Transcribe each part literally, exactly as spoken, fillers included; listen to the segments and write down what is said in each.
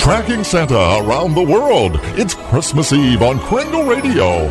Tracking Santa around the world. It's Christmas Eve on Kringle Radio.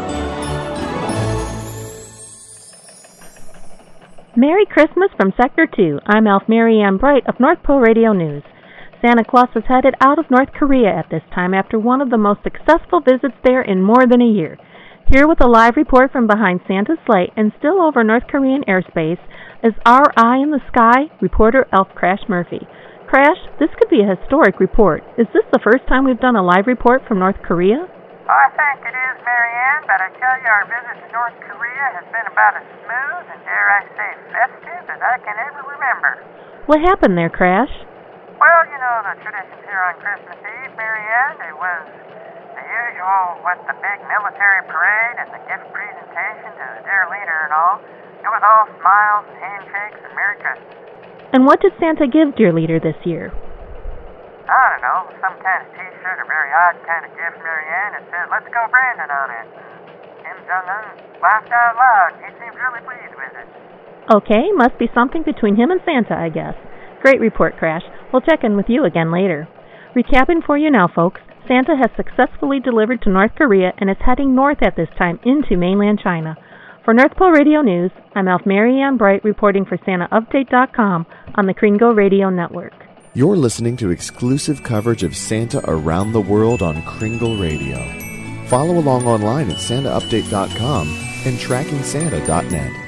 Merry Christmas from Sector two. I'm Elf Mary Ann Bright of North Pole Radio News. Santa Claus is headed out of North Korea at this time after one of the most successful visits there in more than a year. Here with a live report from behind Santa's sleigh and still over North Korean airspace is our eye in the sky, reporter Elf Crash Murphy. Crash, this could be a historic report. Is this the first time we've done a live report from North Korea? I think it is, Mary Ann, but I tell you our visit to North Korea has been about as smooth and, dare I say, festive as I can ever remember. What happened there, Crash? Well, you know the traditions here on Christmas Eve, Mary Ann. It was the usual, what, the big military parade and the gift presentation to the dear leader and all. It was all smiles and handshakes and Merry Christmas. And what did Santa give dear leader this year? I don't know, some kind of t-shirt, a very odd kind of gift, Mary Ann. It said, "Let's go Brandon" on it. Kim Jong-un laughed out loud. He seemed really pleased with it. Okay, must be something between him and Santa, I guess. Great report, Crash. We'll check in with you again later. Recapping for you now, folks. Santa has successfully delivered to North Korea and is heading north at this time into mainland China. For North Pole Radio News, I'm Elf Mary Ann Bright reporting for Santa Update dot com on the Kringle Radio Network. You're listening to exclusive coverage of Santa around the world on Kringle Radio. Follow along online at Santa Update dot com and Tracking Santa dot net.